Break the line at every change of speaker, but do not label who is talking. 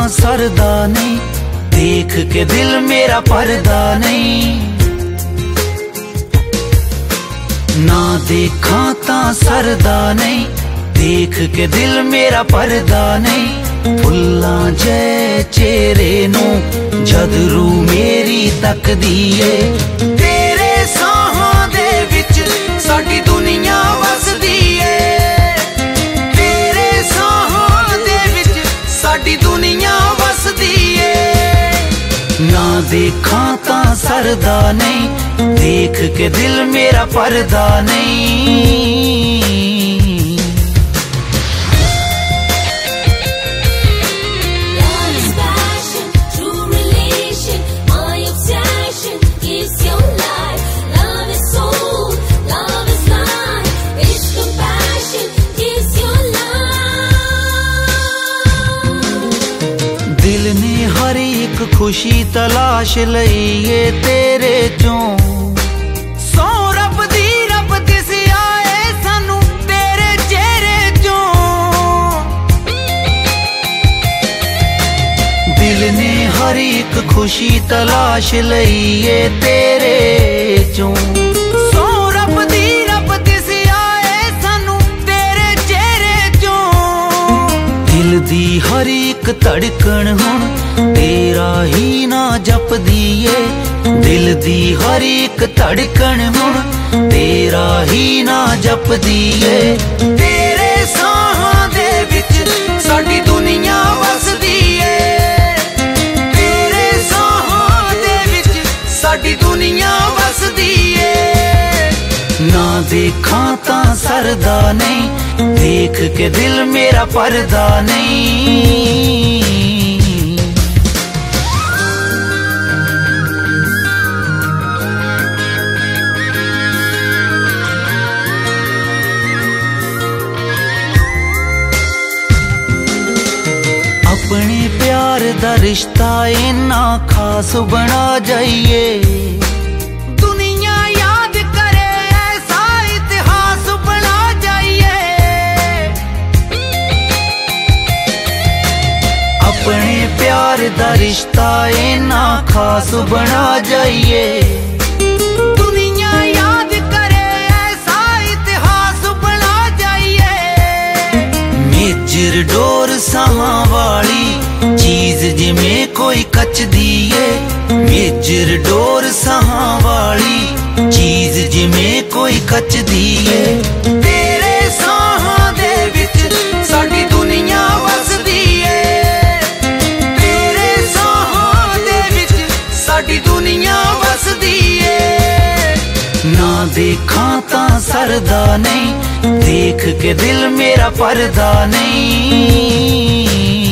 सरदा नहीं, देख के दिल मेरा परदा नहीं। ना देखा ता सरदा नहीं, देख के दिल मेरा परदा नहीं। फुल्लां जे चेहरे नूं जद रूह मेरी तकदी ए, तेरे साहां दे विच साडी दुनिया वसदी ए। तेरे साहां दे विच साडी दुनिया वसदी ए। ना देखा ता सरदा नहीं, देख के दिल मेरा परदा नहीं। दिल ने हर एक खुशी तलाश लईए तेरे चों, सौ रब दिस आए सानू तेरे चेहरे चों। दिल ने हर एक खुशी तलाश लईए तेरे चों, सौ रब दिस आए सानू तेरे चेहरे चों। दिल दी हर एक धड़कन हुण तेरा ही ना जपदी ए, दिल दी हर एक धड़कन हुण तेरा ही ना जपदी ए। तेरे साहां दे विच साडी दुनिया वसदी ए। तेरे साहां दे विच साडी दुनिया वसदी ए। ना देखा ता सरदा नहीं, देख के दिल मेरा परदा नहीं। अपने प्यार दा रिश्ता इन्ना खास बना जाइए, दुनिया याद करे ऐसा इतिहास बना जाइए। अपने प्यार दा रिश्ता इन्ना खास बना जाइए, दुनिया याद करे ऐसा इतिहास बना जाइए। मेजर डोर साहां वाली चीज जिमें कोई कचदी ए, मेजर डोर साहां वाली चीज जिमें कोई कचदी ए। तेरे साहां दे विच साडी दुनिया वसदी ए। तेरे साहां दे विच साडी दुनिया वसदी ए। ना देखा ता सरदा नहीं, देख के दिल मेरा परदा नहीं।